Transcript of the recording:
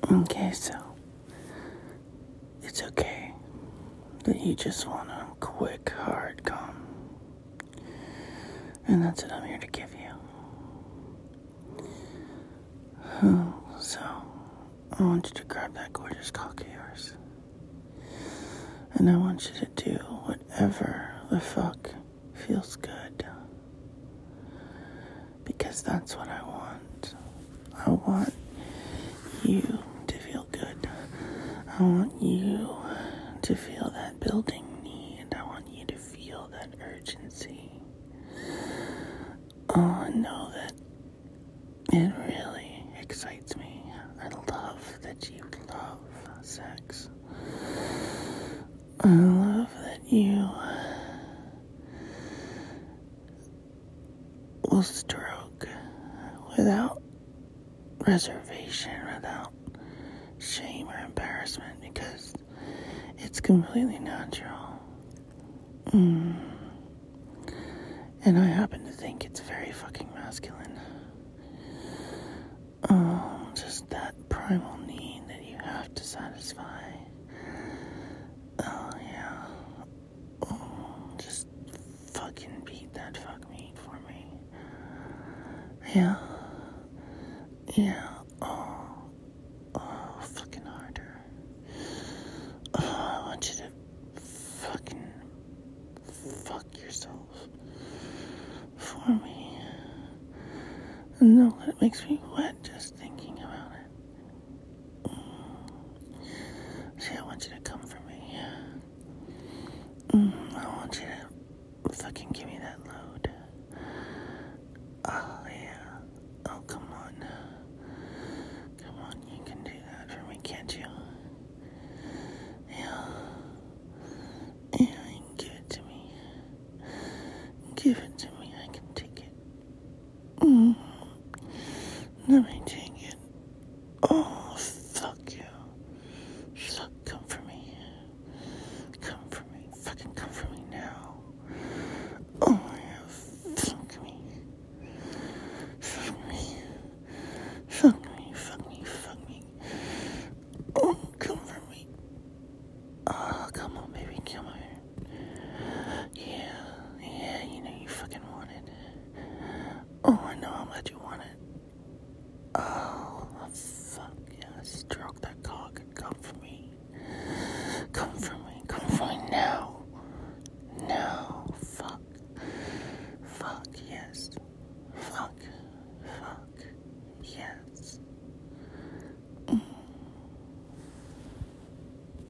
Okay, so it's okay that you just want a quick, hard come. And that's what I'm here to give you. So, I want you to grab that gorgeous cock of yours. And I want you to do whatever the fuck feels good. Because that's what I want. I want you to feel good. I want you to feel that building need. I want you to feel that urgency. Oh, I know that it really excites me. I love that you love sex. I love that you will stroke without reservation, without shame or embarrassment, because it's completely natural. And I happen to think it's very fucking masculine. Just that primal need that you have to satisfy. Oh, yeah. Just fucking beat that fuck meat for me. Yeah. Yeah. Oh, fucking harder. Oh, I want you to fucking fuck yourself for me. No, it makes me wet just thinking about it. See, I want you to come for me. I want you to fucking give me that load. Oh, yeah. Oh, come on. Come on, you can do that for me, can't you? Yeah. Yeah, you can give it to me. Give it to me, I can take it. Let me take